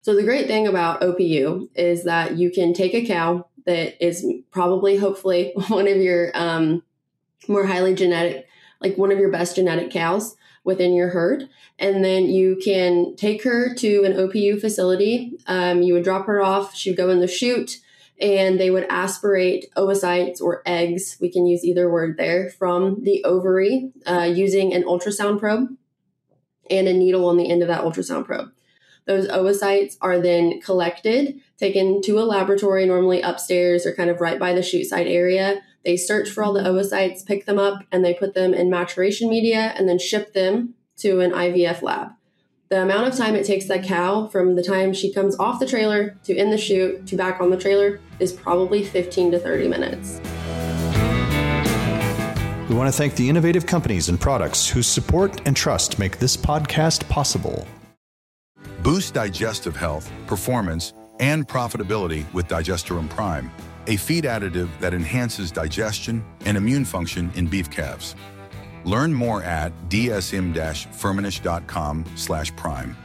So the great thing about OPU is that you can take a cow that is probably, hopefully, one of your more highly genetic, like one of your best genetic cows within your herd. And then you can take her to an OPU facility. You would drop her off. She would go in the chute and they would aspirate oocytes or eggs. We can use either word there from the ovary using an ultrasound probe and a needle on the end of that ultrasound probe. Those oocytes are then collected, taken to a laboratory, normally upstairs or kind of right by the chute site area. They search for all the oocytes, pick them up, and they put them in maturation media and then ship them to an IVF lab. The amount of time it takes that cow from the time she comes off the trailer to in the chute to back on the trailer is probably 15 to 30 minutes. We want to thank the innovative companies and products whose support and trust make this podcast possible. Boost digestive health, performance, and profitability with Digesterum Prime, a feed additive that enhances digestion and immune function in beef calves. Learn more at dsm-firmenich.com/prime.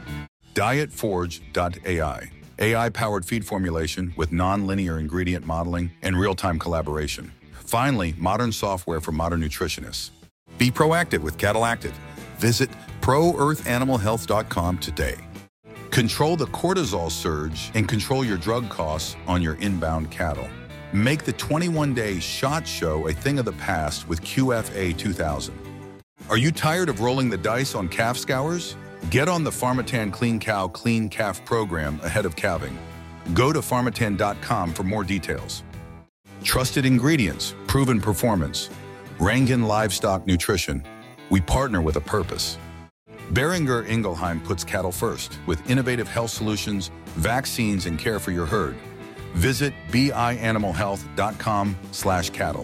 Dietforge.ai, AI-powered feed formulation with non-linear ingredient modeling and real-time collaboration. Finally, modern software for modern nutritionists. Be proactive with Cattle Active. Visit ProEarthAnimalHealth.com today. Control the cortisol surge and control your drug costs on your inbound cattle. Make the 21-day SHOT Show a thing of the past with QFA 2000. Are you tired of rolling the dice on calf scours? Get on the Pharmatan Clean Cow, Clean Calf program ahead of calving. Go to pharmatan.com for more details. Trusted ingredients, proven performance. Rangan Livestock Nutrition. We partner with a purpose. Boehringer Ingelheim puts cattle first with innovative health solutions, vaccines, and care for your herd. Visit bianimalhealth.com/cattle.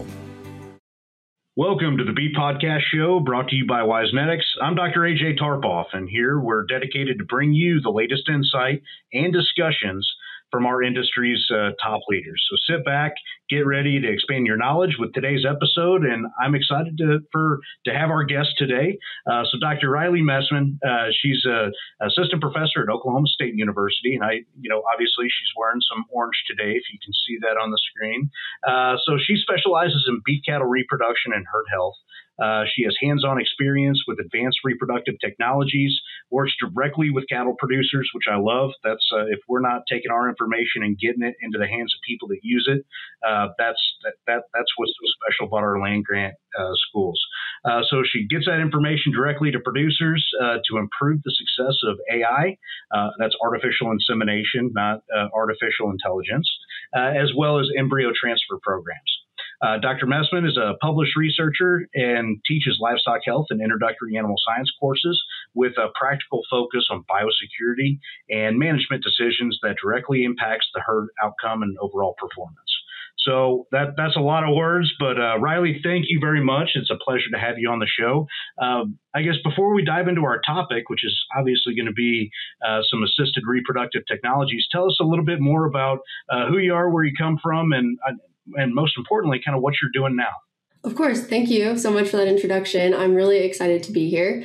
Welcome to the Beef Podcast Show, brought to you by Wisenetics. I'm Dr. AJ Tarpoff, and here we're dedicated to bring you the latest insight and discussions from our industry's top leaders. So sit back, get ready to expand your knowledge with today's episode, and I'm excited to have our guest today. So Dr. Riley Messman, she's an assistant professor at Oklahoma State University, and obviously she's wearing some orange today, if you can see that on the screen. So she specializes in beef cattle reproduction and herd health. She has hands-on experience with advanced reproductive technologies, works directly with cattle producers, which I love. That's if we're not taking our information and getting it into the hands of people that use it, that's what's so special about our land-grant schools. So she gets that information directly to producers to improve the success of AI. That's artificial insemination, not artificial intelligence, as well as embryo transfer programs. Dr. Messman is a published researcher and teaches livestock health and introductory animal science courses with a practical focus on biosecurity and management decisions that directly impacts the herd outcome and overall performance. So that's a lot of words, but Riley, thank you very much. It's a pleasure to have you on the show. I guess before we dive into our topic, which is obviously going to be some assisted reproductive technologies, tell us a little bit more about who you are, where you come from, and most importantly, kind of what you're doing now. Of course. Thank you so much for that introduction. I'm really excited to be here.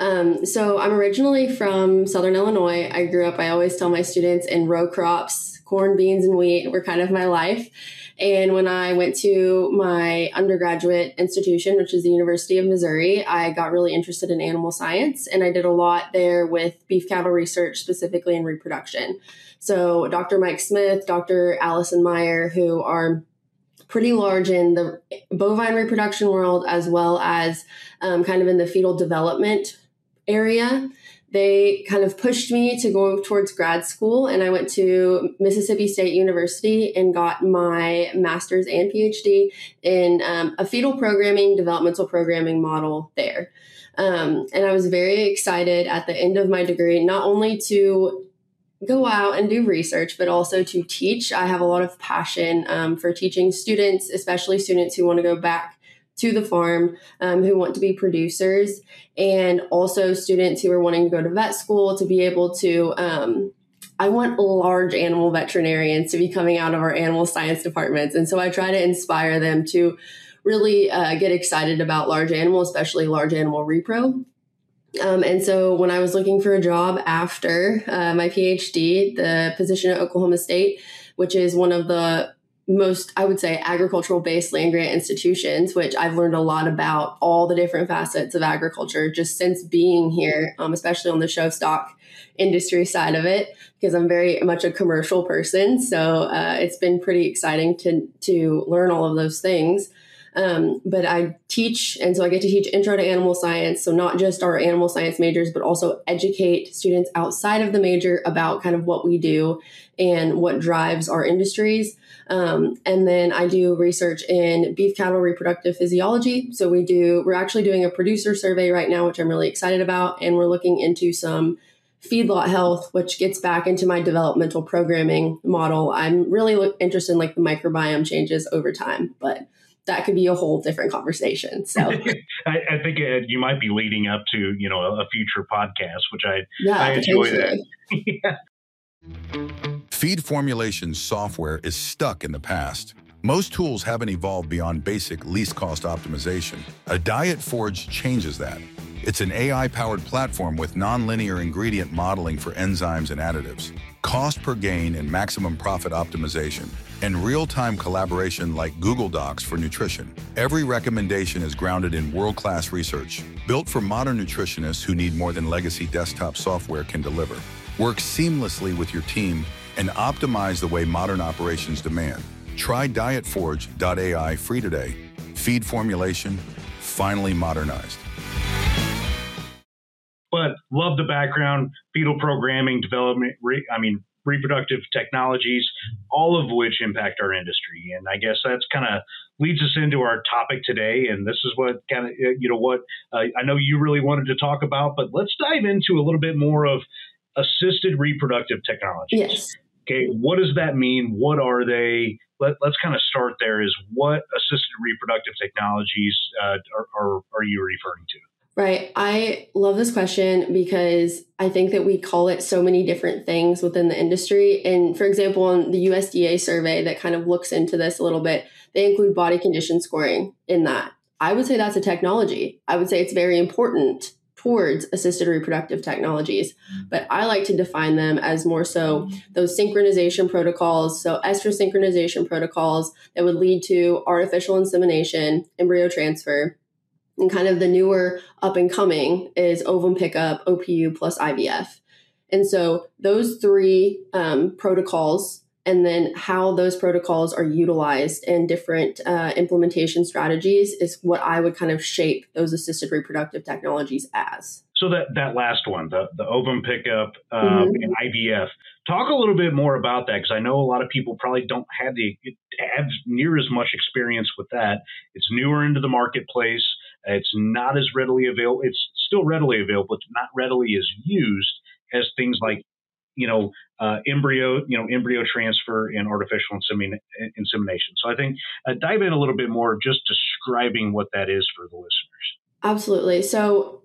So I'm originally from Southern Illinois. I always tell my students in row crops, corn, beans, and wheat were kind of my life. And when I went to my undergraduate institution, which is the University of Missouri, I got really interested in animal science, and I did a lot there with beef cattle research, specifically in reproduction. So Dr. Mike Smith, Dr. Allison Meyer, who are pretty large in the bovine reproduction world, as well as kind of in the fetal development area. They kind of pushed me to go towards grad school, and I went to Mississippi State University and got my master's and PhD in a fetal programming, developmental programming model there. And I was very excited at the end of my degree, not only to go out and do research, but also to teach. I have a lot of passion for teaching students, especially students who want to go back to the farm, who want to be producers, and also students who are wanting to go to vet school to be able to, I want large animal veterinarians to be coming out of our animal science departments. And so I try to inspire them to really get excited about large animal, especially large animal repro. And so when I was looking for a job after my PhD, the position at Oklahoma State, which is one of the most, I would say, agricultural based land grant institutions, which I've learned a lot about all the different facets of agriculture just since being here, especially on the show stock industry side of it, because I'm very much a commercial person. So it's been pretty exciting to learn all of those things. But I teach, and so I get to teach intro to animal science. So not just our animal science majors, but also educate students outside of the major about kind of what we do and what drives our industries. And then I do research in beef cattle reproductive physiology. So we're actually doing a producer survey right now, which I'm really excited about. And we're looking into some feedlot health, which gets back into my developmental programming model. I'm really interested in like the microbiome changes over time, but that could be a whole different conversation. So I think you might be leading up to, a future podcast, which I enjoy that. Yeah. Feed formulation software is stuck in the past. Most tools haven't evolved beyond basic least cost optimization. A Diet Forge changes that. It's an AI-powered platform with nonlinear ingredient modeling for enzymes and additives, cost per gain and maximum profit optimization, and real-time collaboration like Google Docs for nutrition. Every recommendation is grounded in world-class research, built for modern nutritionists who need more than legacy desktop software can deliver. Work seamlessly with your team and optimize the way modern operations demand. Try dietforge.ai free today. Feed formulation, finally modernized. But love the background, fetal programming, development, reproductive technologies, all of which impact our industry. And I guess that's kind of leads us into our topic today. And this is what kind of, I know you really wanted to talk about, but let's dive into a little bit more of assisted reproductive technologies. Yes. Okay. What does that mean? What are they? Let's kind of start there. Is what assisted reproductive technologies are you referring to? Right. I love this question because I think that we call it so many different things within the industry. And for example, on the USDA survey that kind of looks into this a little bit, they include body condition scoring in that. I would say that's a technology. I would say it's very important towards assisted reproductive technologies, but I like to define them as more so those synchronization protocols. So estrous synchronization protocols that would lead to artificial insemination, embryo transfer. And kind of the newer up and coming is ovum pickup, OPU plus IVF. And so those three protocols, and then how those protocols are utilized in different implementation strategies is what I would kind of shape those assisted reproductive technologies as. So that last one, the ovum pickup and IVF, talk a little bit more about that, because I know a lot of people probably don't have near as much experience with that. It's newer into the marketplace. It's not as readily available. It's still readily available, but not readily as used as things like, embryo transfer and artificial insemination. So I think dive in a little bit more, just describing what that is for the listeners. Absolutely. So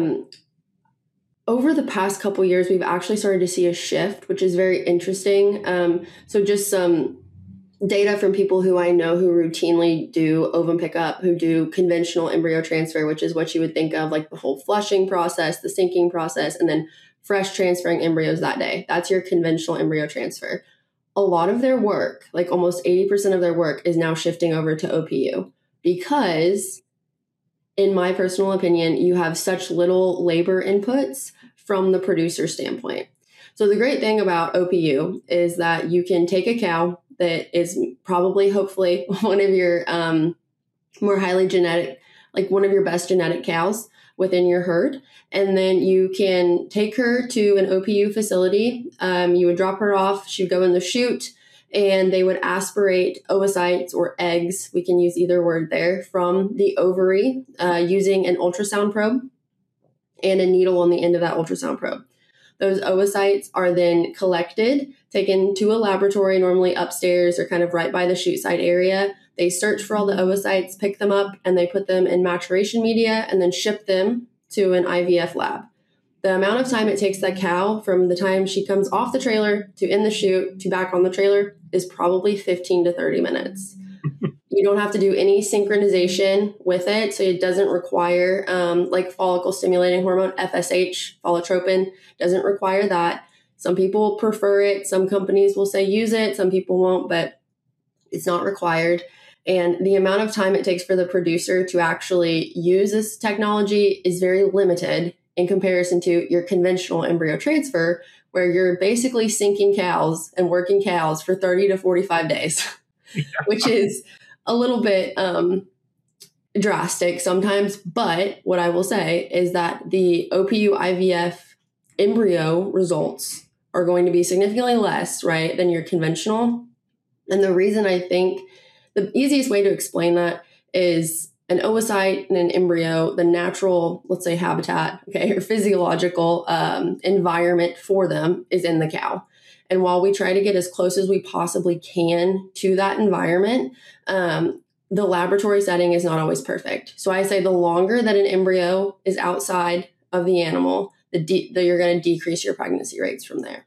over the past couple of years, we've actually started to see a shift, which is very interesting. So just some data from people who I know who routinely do ovum pickup, who do conventional embryo transfer, which is what you would think of like the whole flushing process, the sinking process, and then fresh transferring embryos that day. That's your conventional embryo transfer. A lot of their work, like almost 80% of their work, is now shifting over to OPU because, in my personal opinion, you have such little labor inputs from the producer standpoint. So the great thing about OPU is that you can take a cow that is probably, hopefully, one of your more highly genetic, like one of your best genetic cows within your herd. And then you can take her to an OPU facility. You would drop her off. She would go in the chute and they would aspirate oocytes or eggs. We can use either word there from the ovary using an ultrasound probe and a needle on the end of that ultrasound probe. Those oocytes are then collected, taken to a laboratory, normally upstairs or kind of right by the chute site area. They search for all the oocytes, pick them up, and they put them in maturation media and then ship them to an IVF lab. The amount of time it takes that cow from the time she comes off the trailer to in the chute to back on the trailer is probably 15 to 30 minutes. You don't have to do any synchronization with it. So it doesn't require like follicle stimulating hormone, FSH, phollotropin, doesn't require that. Some people prefer it. Some companies will say use it. Some people won't, but it's not required. And the amount of time it takes for the producer to actually use this technology is very limited in comparison to your conventional embryo transfer, where you're basically sinking cows and working cows for 30 to 45 days, which is a little bit drastic sometimes. But what I will say is that the OPU IVF embryo results are going to be significantly less, right, than your conventional. And the reason I think the easiest way to explain that is an oocyte and an embryo, the natural, let's say, habitat, okay, or physiological environment for them is in the cow. And while we try to get as close as we possibly can to that environment, the laboratory setting is not always perfect. So I say the longer that an embryo is outside of the animal, you're going to decrease your pregnancy rates from there.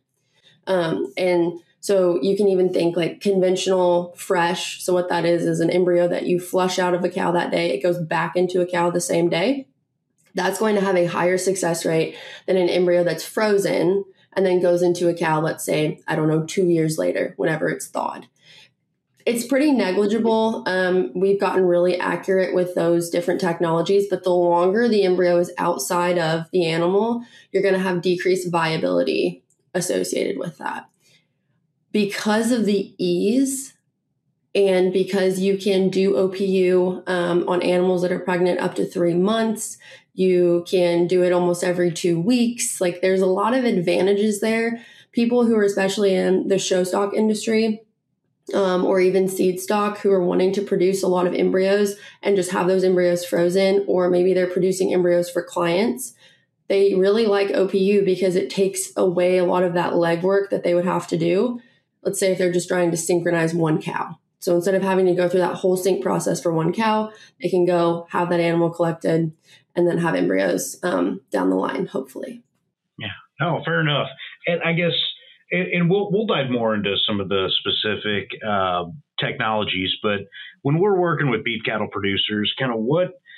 And so you can even think like conventional fresh. So what that is an embryo that you flush out of a cow that day. It goes back into a cow the same day. That's going to have a higher success rate than an embryo that's frozen and then goes into a cow, let's say, 2 years later, whenever it's thawed. It's pretty negligible. We've gotten really accurate with those different technologies, but the longer the embryo is outside of the animal, you're going to have decreased viability associated with that. Because of the ease and because you can do OPU on animals that are pregnant up to 3 months, you can do it almost every 2 weeks. Like there's a lot of advantages there. People who are especially in the show stock industry or even seed stock who are wanting to produce a lot of embryos and just have those embryos frozen, or maybe they're producing embryos for clients, they really like OPU because it takes away a lot of that legwork that they would have to do. Let's say if they're just trying to synchronize one cow. So instead of having to go through that whole sync process for one cow, they can go have that animal collected and then have embryos down the line, hopefully. Yeah. Oh, fair enough. And I guess, and we'll dive more into some of the specific technologies, but when we're working with beef cattle producers, kind of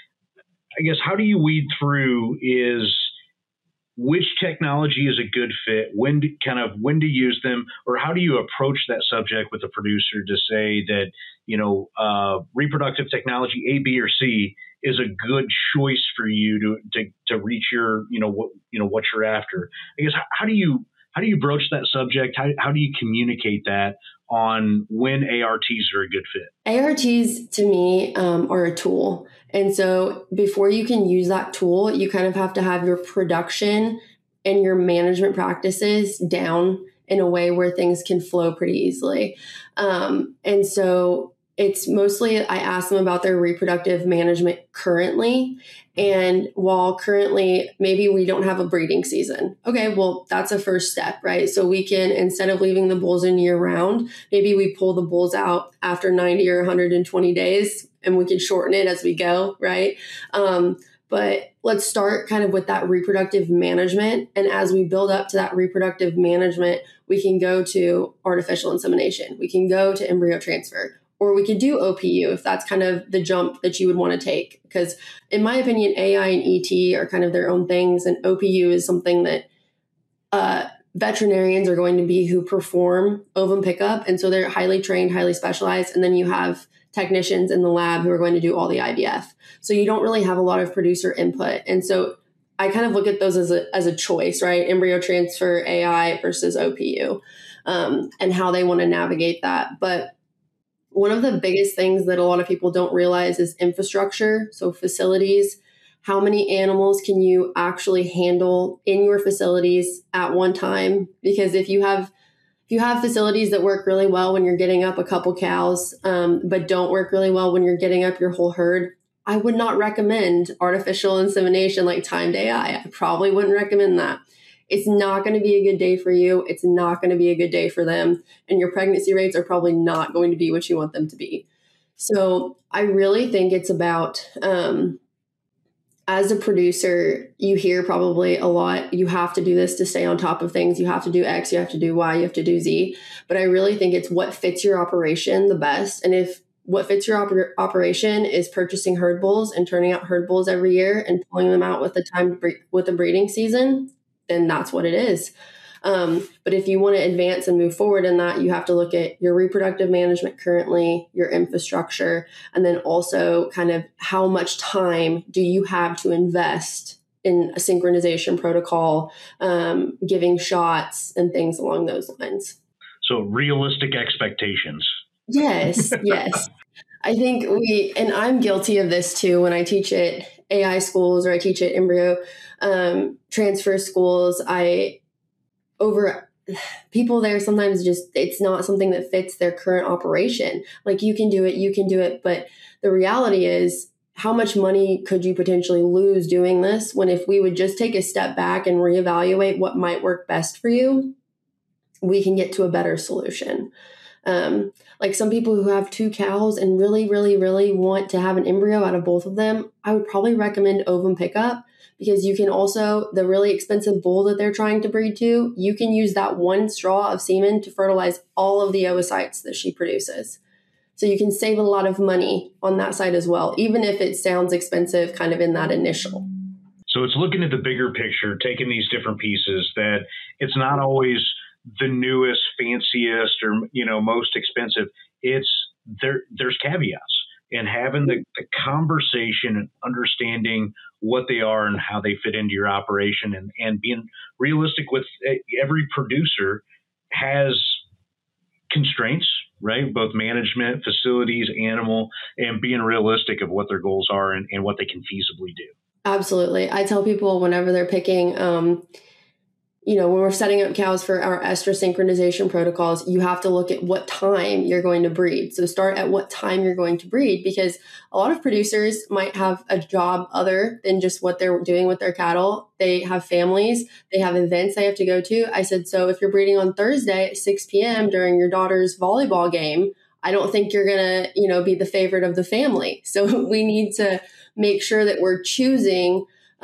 how do you weed through is which technology is a good fit, when to use them, or how do you approach that subject with a producer to say that, reproductive technology A, B, or C is a good choice for you to reach your, what you're after? I guess, how do you broach that subject? How do you communicate that on when ARTs are a good fit? ARTs to me are a tool. And so before you can use that tool, you kind of have to have your production and your management practices down in a way where things can flow pretty easily. And so it's mostly, I ask them about their reproductive management currently. And while currently maybe we don't have a breeding season, okay, well, that's a first step, right? So we can, instead of leaving the bulls in year round, maybe we pull the bulls out after 90 or 120 days and we can shorten it as we go, right? But let's start kind of with that reproductive management. And as we build up to that reproductive management, we can go to artificial insemination. We can go to embryo transfer. Or we could do OPU if that's kind of the jump that you would want to take. Because in my opinion, AI and ET are kind of their own things. And OPU is something that veterinarians are going to be who perform ovum pickup. And so they're highly trained, highly specialized. And then you have technicians in the lab who are going to do all the IVF. So you don't really have a lot of producer input. And so I kind of look at those as a choice, right? Embryo transfer, AI versus OPU, and how they want to navigate that. But one of the biggest things that a lot of people don't realize is infrastructure. So facilities, how many animals can you actually handle in your facilities at one time? Because if you have facilities that work really well when you're getting up a couple cows, but don't work really well when you're getting up your whole herd, I would not recommend artificial insemination like timed AI. I probably wouldn't recommend that. It's not going to be a good day for you. It's not going to be a good day for them. And your pregnancy rates are probably not going to be what you want them to be. So I really think it's about, as a producer, you hear probably a lot, you have to do this to stay on top of things. You have to do X, you have to do Y, you have to do Z. But I really think it's what fits your operation the best. And if what fits your operation is purchasing herd bulls and turning out herd bulls every year and pulling them out with the breeding season, then that's what it is. But if you want to advance and move forward in that, you have to look at your reproductive management currently, your infrastructure, and then also kind of how much time do you have to invest in a synchronization protocol, giving shots and things along those lines. So realistic expectations. Yes, yes. I think and I'm guilty of this too when I teach at AI schools or I teach at embryo transfer schools. People there sometimes it's not something that fits their current operation. Like you can do it. But the reality is, how much money could you potentially lose doing this when if we would just take a step back and reevaluate what might work best for you, we can get to a better solution. Like some people who have 2 cows and really, really, really want to have an embryo out of both of them, I would probably recommend ovum pickup, because you can also, the really expensive bull that they're trying to breed to, you can use that one straw of semen to fertilize all of the oocytes that she produces. So you can save a lot of money on that side as well, even if it sounds expensive kind of in that initial. So it's looking at the bigger picture, taking these different pieces, that it's not always the newest, fanciest, or, most expensive. It's there's caveats, and having the conversation and understanding what they are and how they fit into your operation, and being realistic with every producer has constraints, right? Both management, facilities, animal, and being realistic of what their goals are and what they can feasibly do. Absolutely. I tell people whenever they're picking, when we're setting up cows for our estrus synchronization protocols, you have to look at what time you're going to breed. So start at what time you're going to breed, because a lot of producers might have a job other than just what they're doing with their cattle. They have families, they have events they have to go to. I said, so if you're breeding on Thursday at 6 p.m. during your daughter's volleyball game, I don't think you're going to, be the favorite of the family. So we need to make sure that we're choosing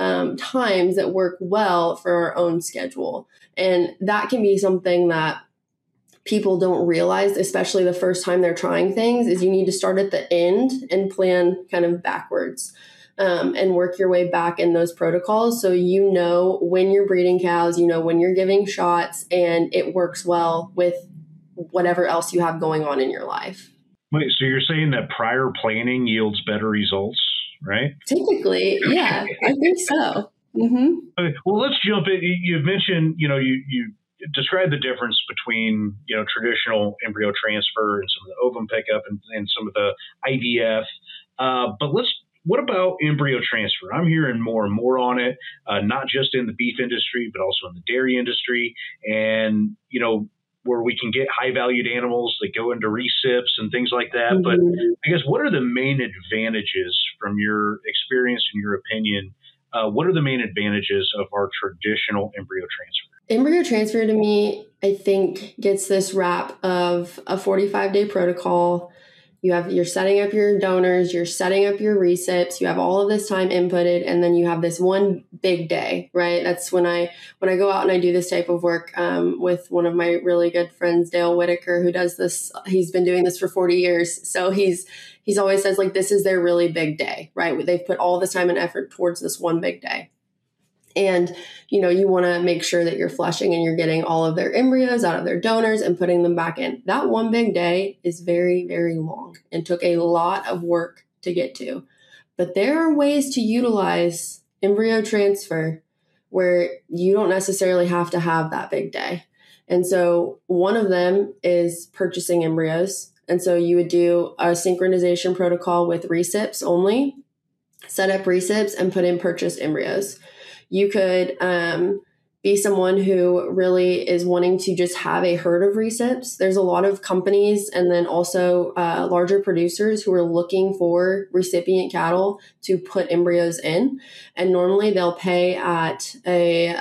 times that work well for our own schedule. And that can be something that people don't realize, especially the first time they're trying things, is you need to start at the end and plan kind of backwards, and work your way back in those protocols. So when you're breeding cows, when you're giving shots, and it works well with whatever else you have going on in your life. Wait, so you're saying that prior planning yields better results, right? Typically, yeah, I think so. Mm-hmm. Okay, well, let's jump in. You've mentioned, you described the difference between, traditional embryo transfer and some of the ovum pickup and some of the IVF. But what about embryo transfer? I'm hearing more and more on it, not just in the beef industry, but also in the dairy industry. And, where we can get high valued animals that go into recips and things like that. Mm-hmm. But I guess, what are the main advantages from your experience and your opinion? What are the main advantages of our traditional embryo transfer? Embryo transfer, to me, I think gets this wrap of a 45-day protocol. You're setting up your donors, you're setting up your recips, you have all of this time inputted, and then you have this one big day, right? That's when I go out and I do this type of work with one of my really good friends, Dale Whitaker, who does this. He's been doing this for 40 years. So he's always says, like, this is their really big day, right? They've put all this time and effort towards this one big day. And, you want to make sure that you're flushing and you're getting all of their embryos out of their donors and putting them back in. That one big day is very, very long and took a lot of work to get to. But there are ways to utilize embryo transfer where you don't necessarily have to have that big day. And so one of them is purchasing embryos. And so you would do a synchronization protocol with recips only, set up recips and put in purchased embryos. You could be someone who really is wanting to just have a herd of recips. There's a lot of companies and then also larger producers who are looking for recipient cattle to put embryos in. And normally they'll pay at a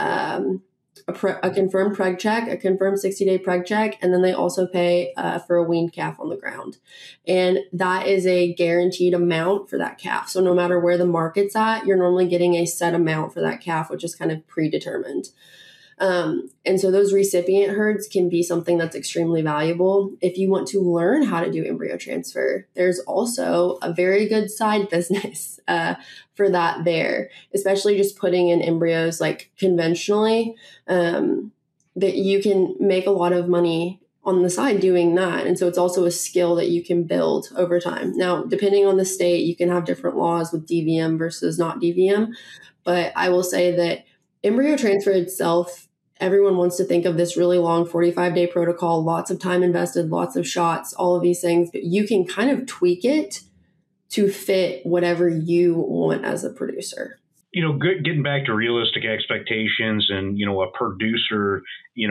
confirmed preg check, a confirmed 60-day preg check, and then they also pay for a weaned calf on the ground. And that is a guaranteed amount for that calf. So no matter where the market's at, you're normally getting a set amount for that calf, which is kind of predetermined. And so those recipient herds can be something that's extremely valuable. If you want to learn how to do embryo transfer, there's also a very good side business for that there, especially just putting in embryos like conventionally, that you can make a lot of money on the side doing that. And so it's also a skill that you can build over time. Now, depending on the state, you can have different laws with DVM versus not DVM. But I will say that embryo transfer itself, everyone wants to think of this really long 45-day protocol, lots of time invested, lots of shots, all of these things, but you can kind of tweak it to fit whatever you want as a producer. Getting back to realistic expectations and, a producer,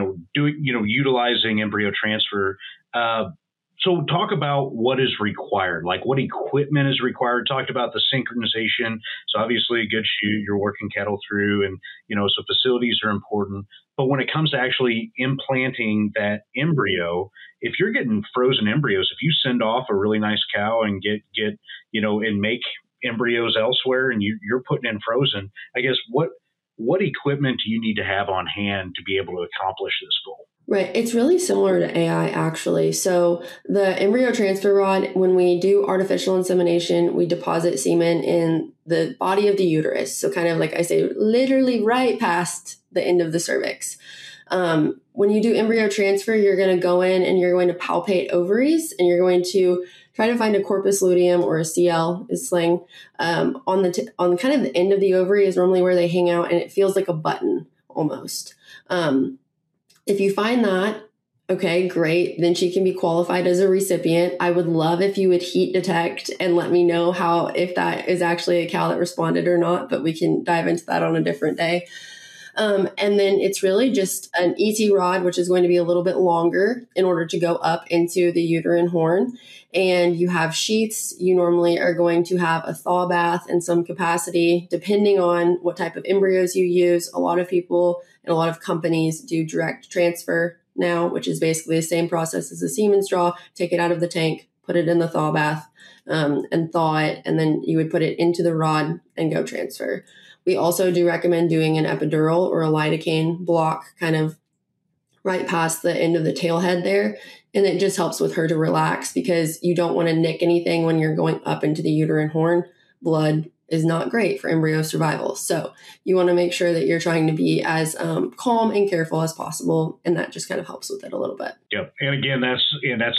utilizing embryo transfer. So talk about what is required, like what equipment is required. Talked about the synchronization. So obviously a good chute you're working cattle through, and, so facilities are important. But when it comes to actually implanting that embryo, if you're getting frozen embryos, if you send off a really nice cow and get and make embryos elsewhere and you're putting in frozen, I guess what equipment do you need to have on hand to be able to accomplish this goal? Right. It's really similar to AI, actually. So the embryo transfer rod, when we do artificial insemination, we deposit semen in the body of the uterus. So kind of like I say, literally right past the end of the cervix. When you do embryo transfer, you're going to go in and you're going to palpate ovaries, and you're going to try to find a corpus luteum, or a CL is slang, on kind of the end of the ovary is normally where they hang out, and it feels like a button almost. If you find that, okay, great. Then she can be qualified as a recipient. I would love if you would heat detect and let me know if that is actually a cow that responded or not, but we can dive into that on a different day. And then it's really just an ET rod, which is going to be a little bit longer in order to go up into the uterine horn. And you have sheaths. You normally are going to have a thaw bath in some capacity, depending on what type of embryos you use. A lot of people and a lot of companies do direct transfer now, which is basically the same process as a semen straw. Take it out of the tank, put it in the thaw bath, and thaw it. And then you would put it into the rod and go transfer. We also do recommend doing an epidural or a lidocaine block kind of right past the end of the tail head there. And it just helps with her to relax, because you don't want to nick anything when you're going up into the uterine horn. Blood is not great for embryo survival. So you want to make sure that you're trying to be as calm and careful as possible. And that just kind of helps with it a little bit. Yep. And again, that's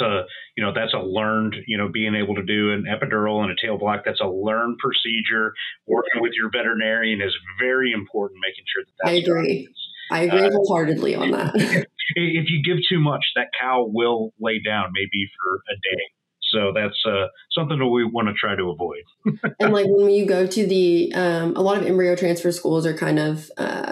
a learned, being able to do an epidural and a tail block. That's a learned procedure. Working with your veterinarian is very important, making sure that that's I agree. I agree wholeheartedly on that. If you give too much, that cow will lay down maybe for a day. So that's something that we want to try to avoid. And like when you go to a lot of embryo transfer schools are kind of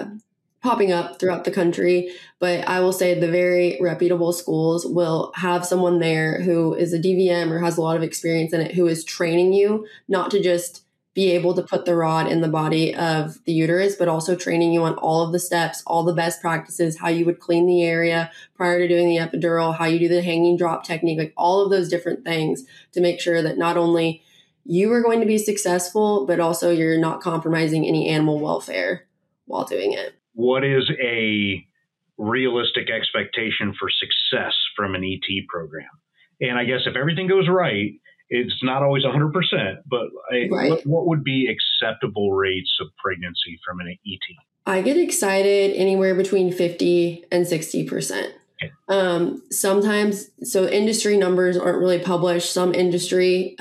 popping up throughout the country. But I will say the very reputable schools will have someone there who is a DVM or has a lot of experience in it, who is training you not to just be able to put the rod in the body of the uterus, but also training you on all of the steps, all the best practices, how you would clean the area prior to doing the epidural, how you do the hanging drop technique, like all of those different things to make sure that not only you are going to be successful, but also you're not compromising any animal welfare while doing it. What is a realistic expectation for success from an ET program? And I guess if everything goes right, it's not always 100%, but right. What would be acceptable rates of pregnancy from an ET? I get excited anywhere between 50 and 60%. Okay. Sometimes, so industry numbers aren't really published. Some industry,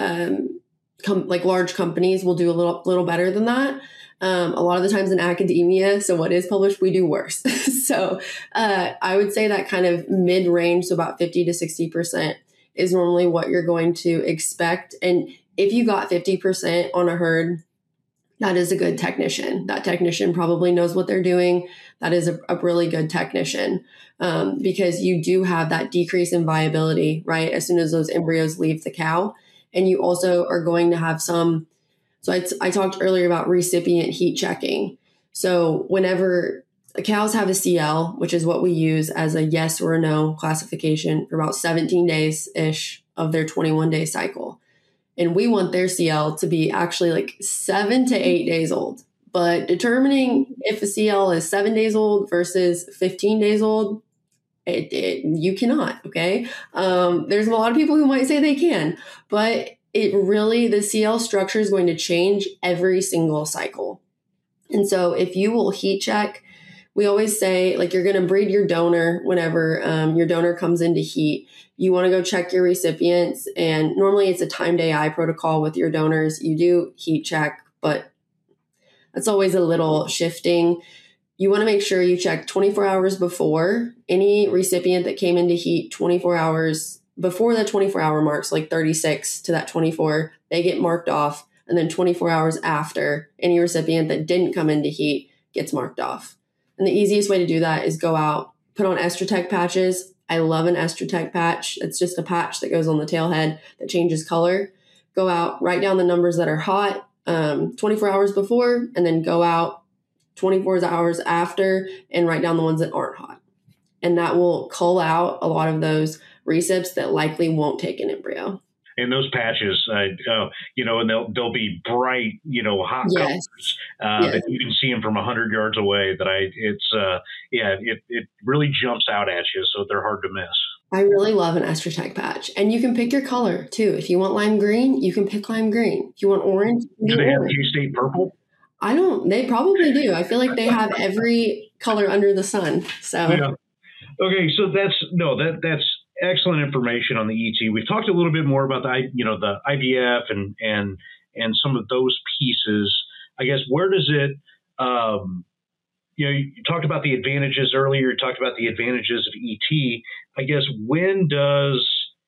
like large companies, will do a little better than that. A lot of the times in academia, so what is published, we do worse. So I would say that kind of mid-range, so about 50 to 60%. Is normally what you're going to expect. And if you got 50% on a herd, that is a good technician. That technician probably knows what they're doing. That is a really good technician, because you do have that decrease in viability, right? As soon as those embryos leave the cow. And you also are going to have some, so I talked earlier about recipient heat checking. So whenever cows have a CL, which is what we use as a yes or a no classification for about 17 days-ish of their 21-day cycle. And we want their CL to be actually like 7 to 8 days old But determining if a CL is 7 days old versus 15 days old, you cannot, okay? There's a lot of people who might say they can, but the CL structure is going to change every single cycle. And so if you will heat check, we always say, like, you're going to breed your donor whenever your donor comes into heat. You want to go check your recipients, and normally it's a timed AI protocol with your donors. You do heat check, but that's always a little shifting. You want to make sure you check 24 hours before. Any recipient that came into heat 24 hours before the 24-hour marks, like 36 to that 24, they get marked off. And then 24 hours after, any recipient that didn't come into heat gets marked off. And the easiest way to do that is go out, put on EstroTech patches. I love an EstroTech patch. It's just a patch that goes on the tailhead that changes color. Go out, write down the numbers that are hot 24 hours before, and then go out 24 hours after and write down the ones that aren't hot. And that will cull out a lot of those recips that likely won't take an embryo. And those patches, and they'll be bright, hot colors. That you can see them from 100 yards away. It really jumps out at you, so they're hard to miss. I really love an EstroTech patch, and you can pick your color too. If you want lime green, you can pick lime green. If you want orange, do they have K-State purple? I don't. They probably do. I feel like they have every color under the sun. So yeah. Okay, so that's excellent information on the ET. We've talked a little bit more about the IVF and some of those pieces. I guess, where does it, you talked about the advantages earlier. You talked about the advantages of ET. I guess when does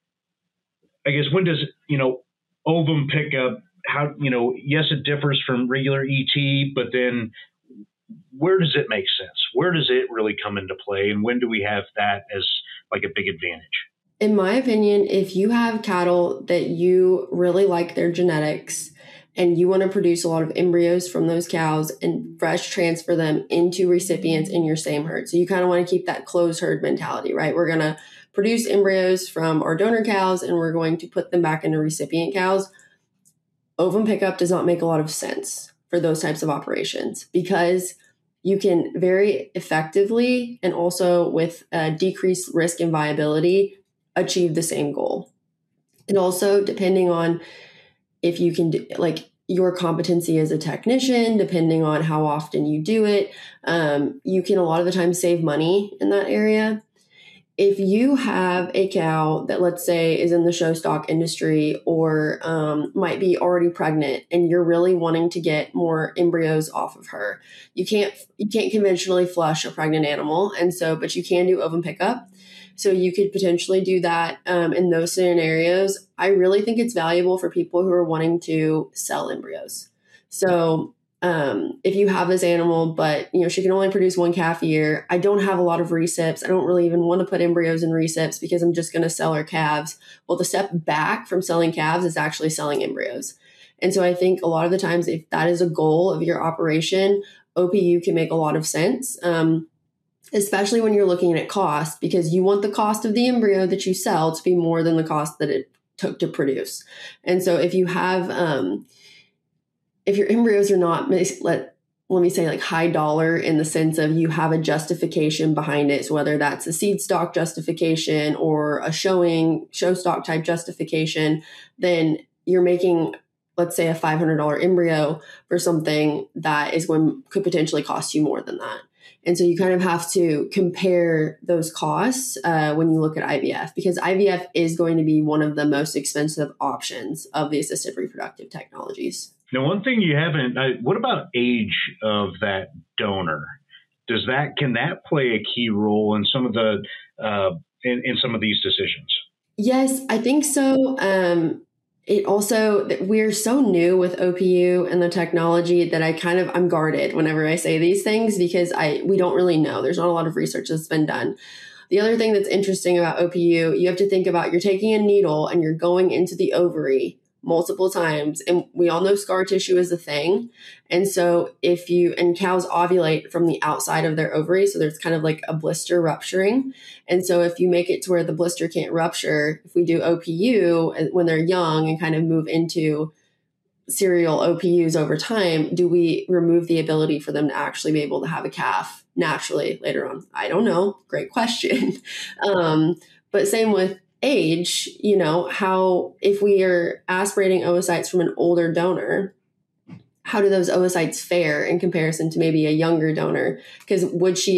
ovum pickup? How, yes, it differs from regular ET, but then where does it make sense? Where does it really come into play? And when do we have that as like a big advantage? In my opinion, if you have cattle that you really like their genetics and you want to produce a lot of embryos from those cows and fresh transfer them into recipients in your same herd. So you kind of want to keep that closed herd mentality, right? We're going to produce embryos from our donor cows and we're going to put them back into recipient cows. Ovum pickup does not make a lot of sense for those types of operations because you can very effectively and also with decreased risk and viability achieve the same goal. And also depending on if you can do, like your competency as a technician, depending on how often you do it, you can a lot of the time save money in that area. If you have a cow that, let's say, is in the show stock industry or might be already pregnant and you're really wanting to get more embryos off of her, you can't conventionally flush a pregnant animal. But you can do ovum pickup. So you could potentially do that in those scenarios. I really think it's valuable for people who are wanting to sell embryos. So if you have this animal, but she can only produce one calf a year, I don't have a lot of recips. I don't really even want to put embryos in recips because I'm just going to sell her calves. Well, the step back from selling calves is actually selling embryos. And so I think a lot of the times, if that is a goal of your operation, OPU can make a lot of sense. Especially when you're looking at cost, because you want the cost of the embryo that you sell to be more than the cost that it took to produce. And so if you have, if your embryos are not, let me say like high dollar in the sense of you have a justification behind it. So whether that's a seed stock justification or a show stock type justification, then you're making, let's say, a $500 embryo for something that could potentially cost you more than that. And so you kind of have to compare those costs when you look at IVF, because IVF is going to be one of the most expensive options of the assisted reproductive technologies. Now, one thing you haven't, what about age of that donor? Can that play a key role in some of the in some of these decisions? Yes, I think so. It also, we're so new with OPU and the technology that I'm guarded whenever I say these things because we don't really know. There's not a lot of research that's been done. The other thing that's interesting about OPU, you have to think about, you're taking a needle and you're going into the ovary multiple times. And we all know scar tissue is a thing. And so cows ovulate from the outside of their ovary. So there's kind of like a blister rupturing. And so if you make it to where the blister can't rupture, if we do OPU when they're young and kind of move into serial OPUs over time, do we remove the ability for them to actually be able to have a calf naturally later on? I don't know. Great question. But same with age, how if we are aspirating oocytes from an older donor, how do those oocytes fare in comparison to maybe a younger donor? Because would she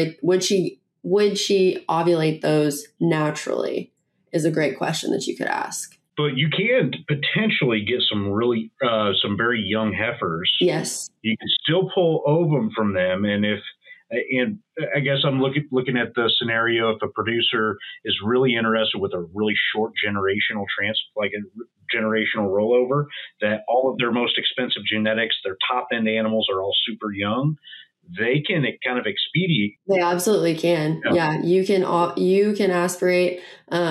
ovulate those naturally is a great question that you could ask. But you can potentially get some very young heifers. Yes. You can still pull ovum from them. And I guess I'm looking at the scenario if a producer is really interested with a really short generational like a generational rollover, that all of their most expensive genetics, their top end animals are all super young. They can kind of expedite. They absolutely can. Yeah, you can aspirate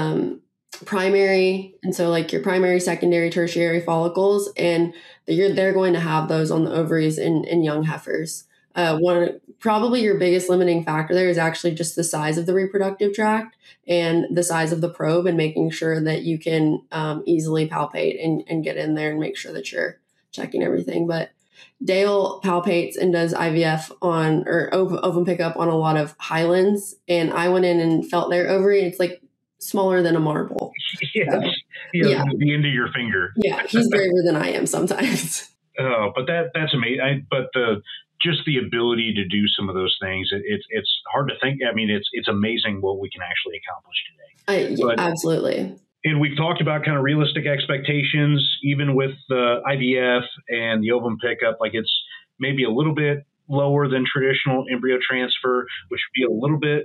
primary, and so like your primary, secondary, tertiary follicles, and they're going to have those on the ovaries in young heifers. Probably your biggest limiting factor there is actually just the size of the reproductive tract and the size of the probe, and making sure that you can easily palpate and get in there and make sure that you're checking everything. But Dale palpates and does IVF or ovum pickup on a lot of Highlands, and I went in and felt their ovary. It's like smaller than a marble. Yes. So, yeah, the end of your finger. Yeah, he's braver than I am sometimes. Oh, but that's amazing. But just the ability to do some of those things, it's hard to think. I mean, it's amazing what we can actually accomplish today. Absolutely. And we've talked about kind of realistic expectations, even with the IVF and the ovum pickup. Like it's maybe a little bit lower than traditional embryo transfer, which would be a little bit,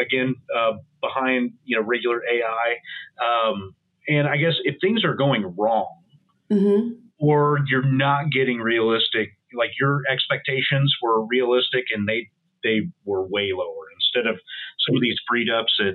behind, regular AI. And I guess if things are going wrong, mm-hmm. or you're not getting realistic, like your expectations were realistic and they were way lower. Instead of some of these breed ups at,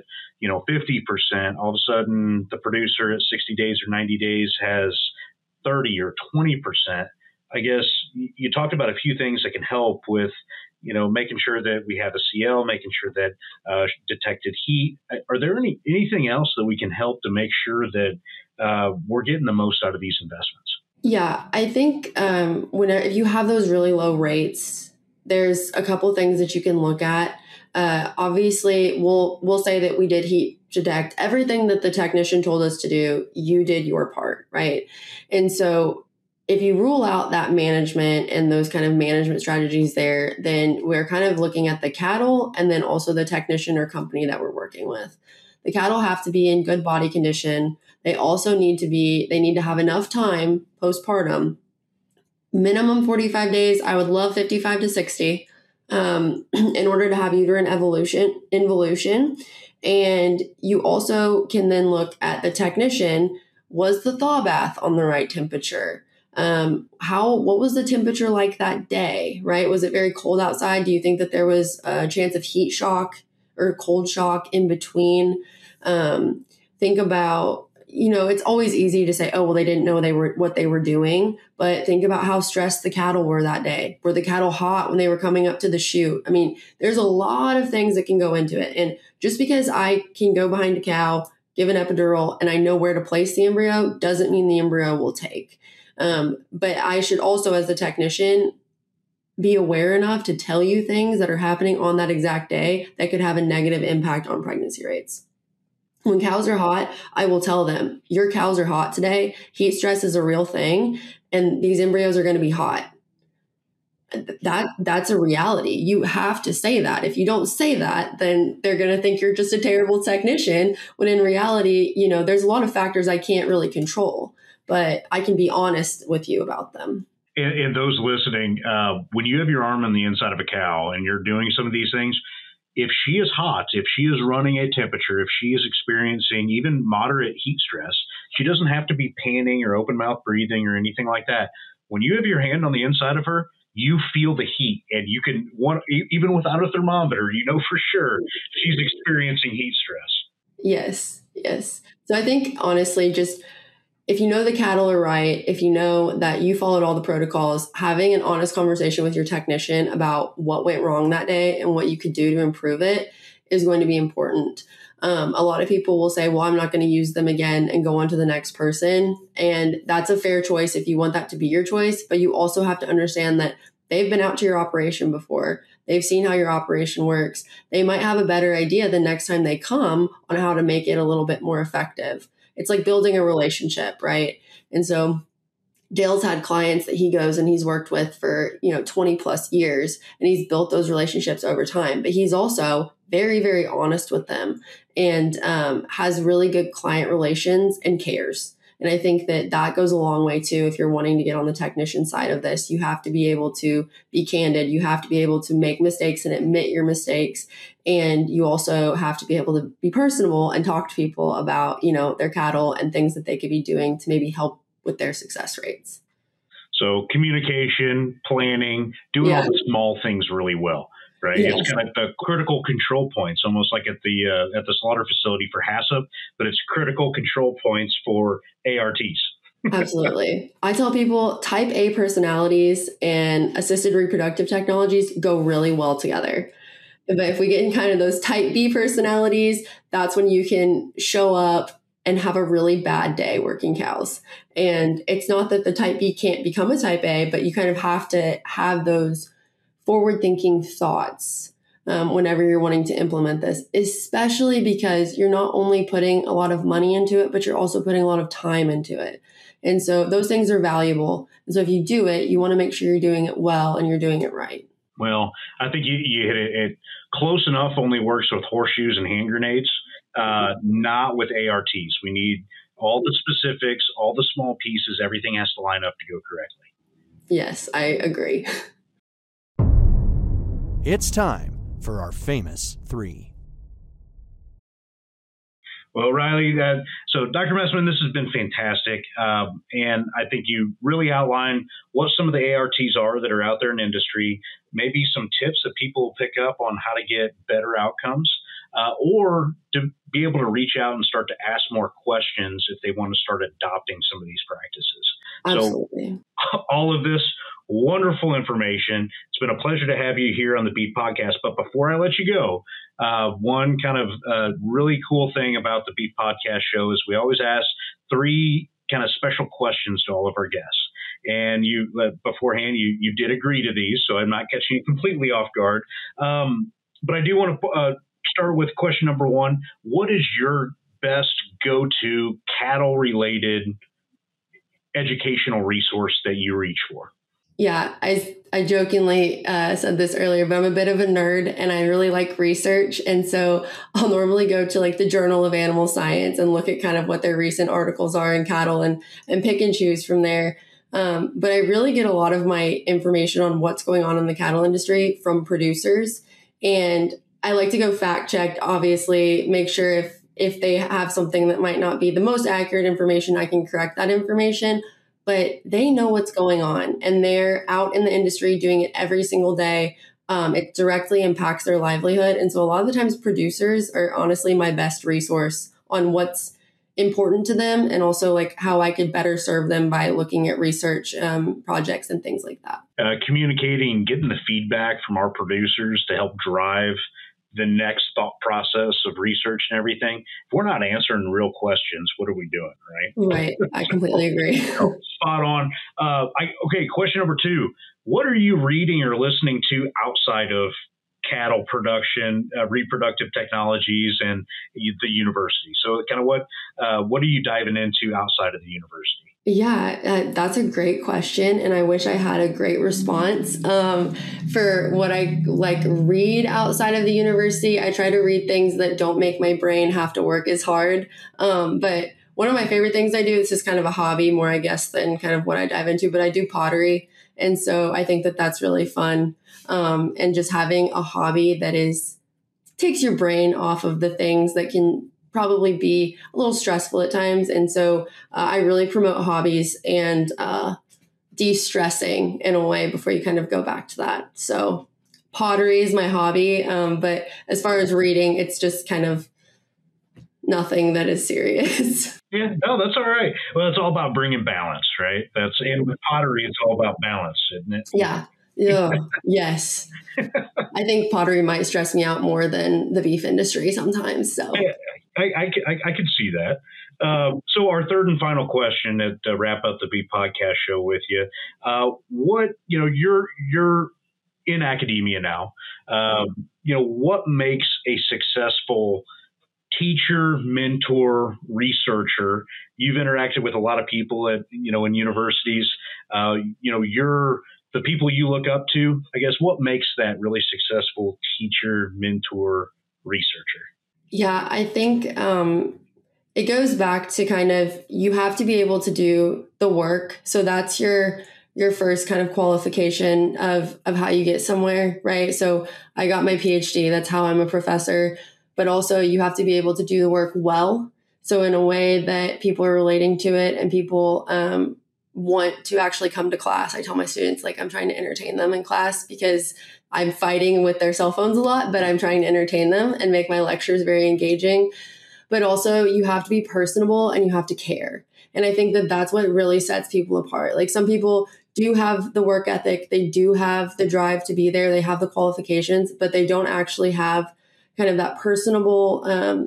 50%, all of a sudden the producer at 60 days or 90 days has 30 or 20%. I guess you talked about a few things that can help with, making sure that we have a CL, making sure that detected heat. Are there anything else that we can help to make sure that we're getting the most out of these investments? Yeah, I think if you have those really low rates, there's a couple things that you can look at. Obviously, we'll say that we did heat detect everything that the technician told us to do. You did your part, right? And so if you rule out that management and those kind of management strategies there, then we're kind of looking at the cattle and then also the technician or company that we're working with. The cattle have to be in good body condition. They also need to have enough time postpartum, minimum 45 days. I would love 55 to 60 in order to have uterine involution. And you also can then look at the technician. Was the thaw bath on the right temperature? What was the temperature like that day, right? Was it very cold outside? Do you think that there was a chance of heat shock or cold shock in between? Think about, it's always easy to say, oh, well, they didn't know what they were doing, but think about how stressed the cattle were that day. Were the cattle hot when they were coming up to the chute? I mean, there's a lot of things that can go into it. And just because I can go behind a cow, give an epidural, and I know where to place the embryo doesn't mean the embryo will take. But I should also, as the technician, be aware enough to tell you things that are happening on that exact day that could have a negative impact on pregnancy rates. When cows are hot, I will tell them, your cows are hot today. Heat stress is a real thing, and these embryos are going to be hot. That's a reality. You have to say that. If you don't say that, then they're going to think you're just a terrible technician, when in reality, there's a lot of factors I can't really control, but I can be honest with you about them. And those listening, when you have your arm on the inside of a cow and you're doing some of these things, if she is hot, if she is running a temperature, if she is experiencing even moderate heat stress, she doesn't have to be panting or open mouth breathing or anything like that. When you have your hand on the inside of her, you feel the heat, and you can, even without a thermometer, for sure she's experiencing heat stress. Yes. So I think honestly, just if you know the cattle are right, if you know that you followed all the protocols, having an honest conversation with your technician about what went wrong that day and what you could do to improve it is going to be important. A lot of people will say, well, I'm not going to use them again and go on to the next person. And that's a fair choice if you want that to be your choice. But you also have to understand that they've been out to your operation before. They've seen how your operation works. They might have a better idea the next time they come on how to make it a little bit more effective. It's like building a relationship, right? And so Dale's had clients that he goes and he's worked with for, 20 plus years, and he's built those relationships over time. But he's also very, very honest with them and has really good client relations and cares. And I think that goes a long way too. If you're wanting to get on the technician side of this, you have to be able to be candid. You have to be able to make mistakes and admit your mistakes. And you also have to be able to be personable and talk to people about, their cattle and things that they could be doing to maybe help with their success rates. So communication, planning, doing all the small things really well, right? Yes. It's kind of the critical control points, almost like at the slaughter facility for HACCP, but it's critical control points for ARTs. Absolutely. I tell people type A personalities and assisted reproductive technologies go really well together. But if we get in kind of those type B personalities, that's when you can show up and have a really bad day working cows. And it's not that the type B can't become a type A, but you kind of have to have those forward-thinking thoughts whenever you're wanting to implement this, especially because you're not only putting a lot of money into it, but you're also putting a lot of time into it. And so those things are valuable. And so if you do it, you want to make sure you're doing it well and you're doing it right. Well, I think you hit it. Close enough only works with horseshoes and hand grenades, not with ARTs. We need all the specifics, all the small pieces, everything has to line up to go correctly. Yes, I agree. It's time for our famous three. Well, Riley, so Dr. Messman, this has been fantastic. And I think you really outlined what some of the ARTs are that are out there in industry, maybe some tips that people will pick up on how to get better outcomes, or to be able to reach out and start to ask more questions if they want to start adopting some of these practices. Absolutely. So all of this wonderful information. It's been a pleasure to have you here on the Beef Podcast. But before I let you go, one kind of really cool thing about the Beef Podcast show is we always ask three kind of special questions to all of our guests. And you beforehand, you did agree to these, so I'm not catching you completely off guard. But I do want to start with question number one. What is your best go-to cattle-related educational resource that you reach for? Yeah, I jokingly said this earlier, but I'm a bit of a nerd and I really like research. And so I'll normally go to like the Journal of Animal Science and look at kind of what their recent articles are in cattle and pick and choose from there. But I really get a lot of my information on what's going on in the cattle industry from producers. And I like to go fact check, obviously, make sure if they have something that might not be the most accurate information, I can correct that information. But they know what's going on and they're out in the industry doing it every single day. It directly impacts their livelihood. And so a lot of the times producers are honestly my best resource on what's important to them and also like how I could better serve them by looking at research projects and things like that. Communicating, getting the feedback from our producers to help drive the next thought process of research and everything. If we're not answering real questions, what are we doing, right? Right. I completely agree. Spot on. Okay, question number two. What are you reading or listening to outside of cattle production, reproductive technologies, and the university? So kind of what are you diving into outside of the university? Yeah, that's a great question. And I wish I had a great response. For what I read outside of the university, I try to read things that don't make my brain have to work as hard. But one of my favorite things I do, this is kind of a hobby more, I guess, than kind of what I dive into, but I do pottery. And so I think that that's really fun. And just having a hobby that takes your brain off of the things that can probably be a little stressful at times. And so I really promote hobbies and de-stressing in a way before you kind of go back to that. So pottery is my hobby. But as far as reading, it's just kind of nothing that is serious. Yeah, no, that's all right. Well, it's all about bringing balance, right? And with pottery, it's all about balance, isn't it? Yeah. Yeah. Yes. I think pottery might stress me out more than the beef industry sometimes. So I could see that. So our third and final question to wrap up the Beef Podcast show with you, you're in academia now. What makes a successful teacher, mentor, researcher? You've interacted with a lot of people at, in universities. You're the people you look up to. I guess what makes that really successful teacher, mentor, researcher? Yeah, I think it goes back to kind of, you have to be able to do the work. So that's your first kind of qualification of how you get somewhere, right? So I got my PhD. That's how I'm a professor. But also you have to be able to do the work well. So in a way that people are relating to it and people want to actually come to class. I tell my students, I'm trying to entertain them in class because I'm fighting with their cell phones a lot, but I'm trying to entertain them and make my lectures very engaging. But also you have to be personable and you have to care. And I think that that's what really sets people apart. Some people do have the work ethic. They do have the drive to be there. They have the qualifications, but they don't actually have kind of that personable,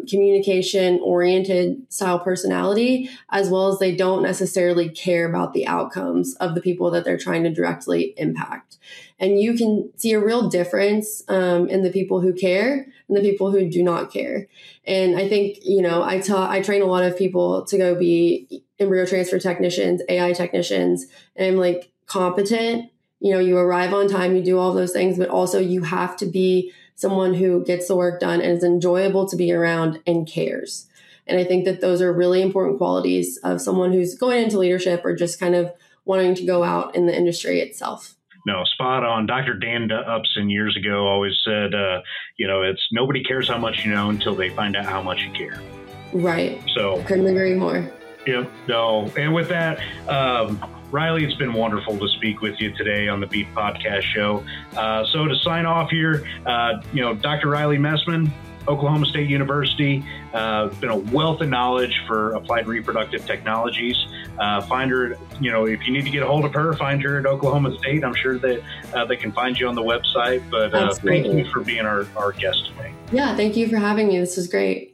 communication-oriented style personality, as well as they don't necessarily care about the outcomes of the people that they're trying to directly impact. And you can see a real difference in the people who care and the people who do not care. And I think, I train a lot of people to go be embryo transfer technicians, AI technicians, and I'm competent. You arrive on time, you do all those things, but also you have to be someone who gets the work done and is enjoyable to be around and cares. And I think that those are really important qualities of someone who's going into leadership or just kind of wanting to go out in the industry itself. No, spot on. Dr. Dan Upson years ago always said, it's nobody cares how much you know until they find out how much you care. Right. So couldn't agree more. Yep. No. And with that, Riley, it's been wonderful to speak with you today on the Beef Podcast show. So to sign off here, Dr. Riley Messman, Oklahoma State University, been a wealth of knowledge for applied reproductive technologies. Find her, if you need to get a hold of her, find her at Oklahoma State. I'm sure that they can find you on the website. But thank you for being our guest today. Yeah, thank you for having me. This was great.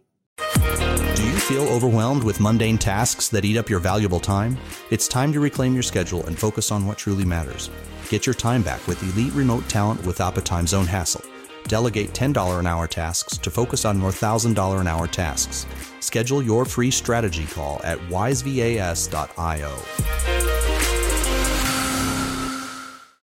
Do you feel overwhelmed with mundane tasks that eat up your valuable time? It's time to reclaim your schedule and focus on what truly matters. Get your time back with elite remote talent without the time zone hassle. Delegate $10 an hour tasks to focus on more $1,000 an hour tasks. Schedule your free strategy call at wisevas.io.